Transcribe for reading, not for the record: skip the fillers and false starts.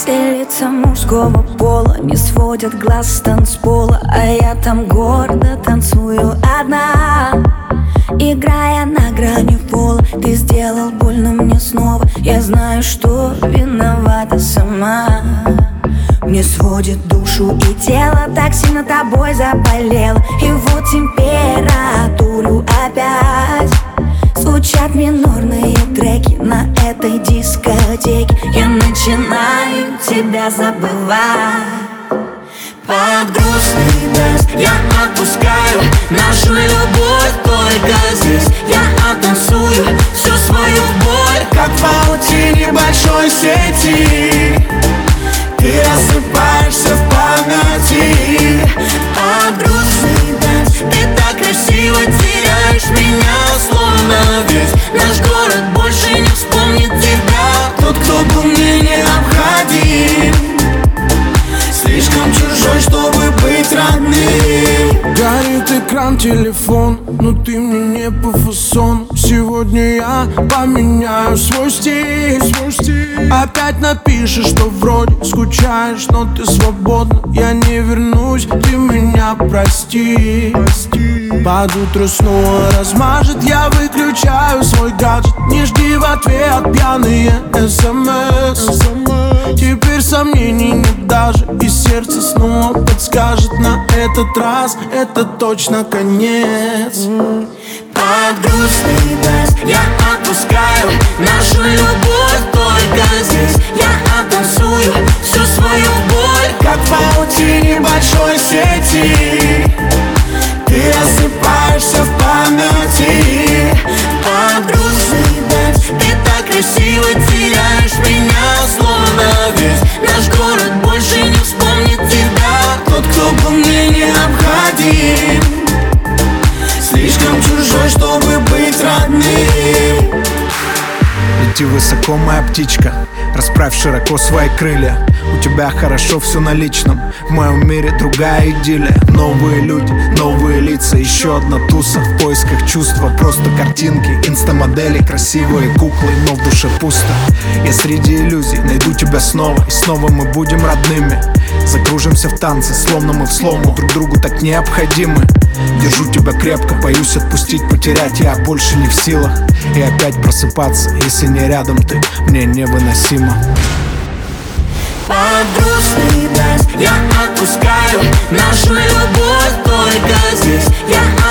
Все лица мужского пола не сводят глаз с танцпола, а я там гордо танцую одна, играя на грани пола. Ты сделал больно мне снова, я знаю, что виновата сама. Мне сводит душу и тело, так сильно тобой заболело. И вот температуру опять звучат минорные треки на этой дискотеке. Я начинаю тебя забывать. Под грустный дождь я отпускаю нашу любовь только здесь. Я оттанцую всю свою боль, как в паутине большой сети. Ты рассыпаешься в памяти. Под грустный дождь ты так красиво теряешь меня, словно весь наш город больше не вспомнит тебя. Тот, кто был мне необходим, слишком чужой, чтобы быть родным. Горит экран, телефон, но ты мне не по фасону. Сегодня я поменяю свой стиль. Опять напишешь, что вроде скучаешь, но ты свободна. Я не вернусь, ты меня прости. Под утро снова размажет, я выключаю свой гаджет. Не жди в ответ пьяные СМС. Теперь сомнений нет даже, и сердце снова подскажет: на этот раз это точно конец. Под грустный дождь я отпускаю нашу любовь только здесь. Я оттанцую всю свою боль, как в паутине большой сети. Ты рассыпаешься в памяти. Под грустный дождь ты так красиво теряешь меня, словно весь наш город больше не вспомнит тебя. Тот, кто был мне необходим, слишком чужой, чтобы быть родным. Лети высоко, моя птичка, расправь широко свои крылья. У тебя хорошо все на личном, в моем мире другая идиллия. Новые люди, новые лица, еще одна туса в поисках чувства. Просто картинки, инстамодели, красивые куклы, но в душе пусто. Я среди иллюзий найду тебя снова, и снова мы будем родными. Закружимся в танце, словно мы в слому, друг другу так необходимы. Держу тебя крепко, боюсь отпустить, потерять я больше не в силах. И опять просыпаться, если не рядом ты, мне невыносимо. Под грустный дождь я отпускаю нашу любовь только здесь. Я